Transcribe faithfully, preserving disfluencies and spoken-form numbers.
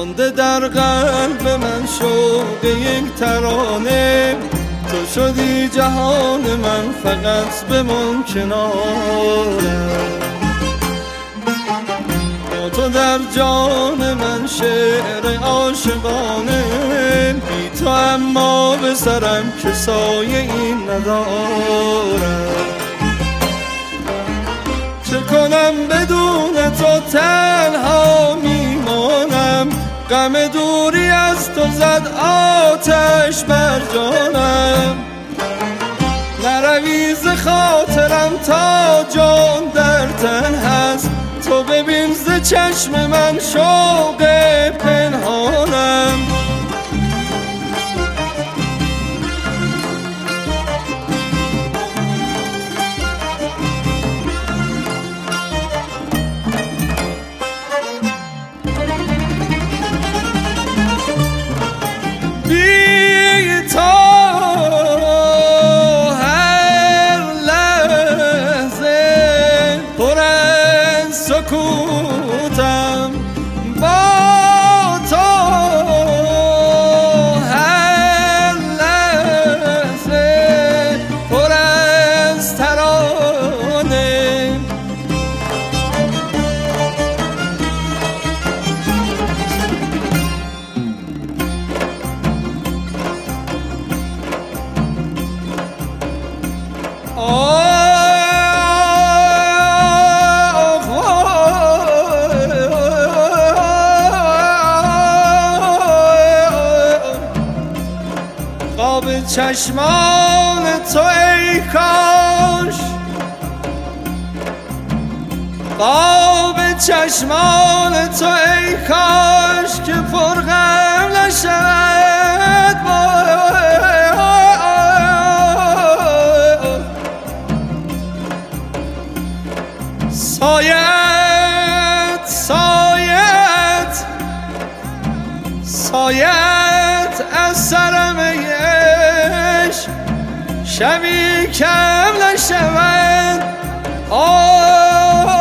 مانده در قلب من شوق یک ترانه، تو شدی جهان من فقط بمان کنارم. با تو در جان من شعر عاشقانه، بی تو اما به سرم که سایه این ندارم. چه کنم بدون تو تنها میمانم، غم دوری از تو زد آتش بر جانم. نروی ز خاطرم تا جان در تن هست، تو ببین ز چشم من شوق پنهانم. بی تو هر لحظه پر از سکوتم، با تو هر لحظه پر از ترانه. خواب چشمان تو ای کاش، خواب چشمان تو ای کاش که پرغم نشود. سایت سایت سایت از سرم عشق، شبی کم نشود. آه